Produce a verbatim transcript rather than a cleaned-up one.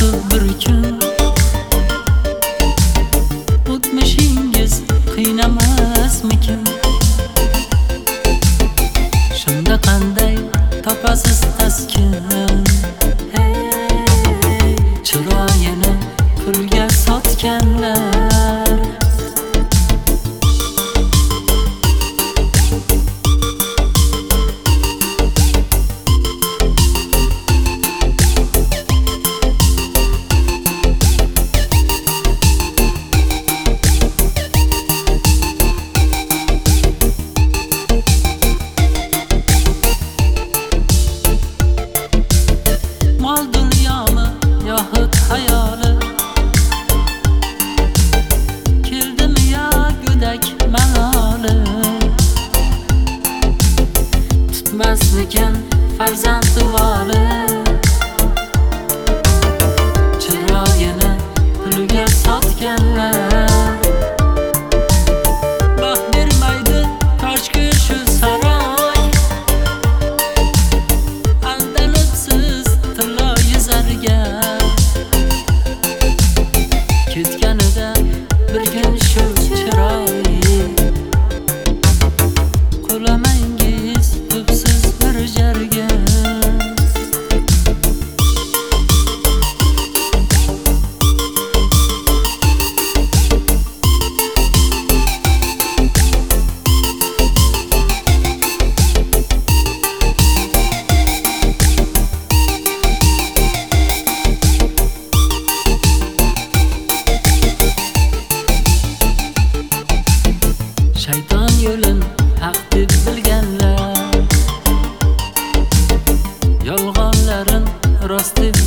kelmabdi bir kun. O'tmishingiz qiynamasmikin? Shunda qanday topasiz taskin? Hey, chiroyini pulga sotganlar. Mol dunyomi yoxud hayoli? Keldimi yo go'dak maloli? Tutmasmikan farzand duvoli? Chiroyini pulga sotganlar. Baxt bermaydi koshki shu saroy. Aldanibsiz tilla yuzarga. Ketganida bir kun shu chiroy. Qo'lamangiz tubsiz bir jarga. Shayton yo'lin haq deb bilganlar, yolg'onlarin rost deb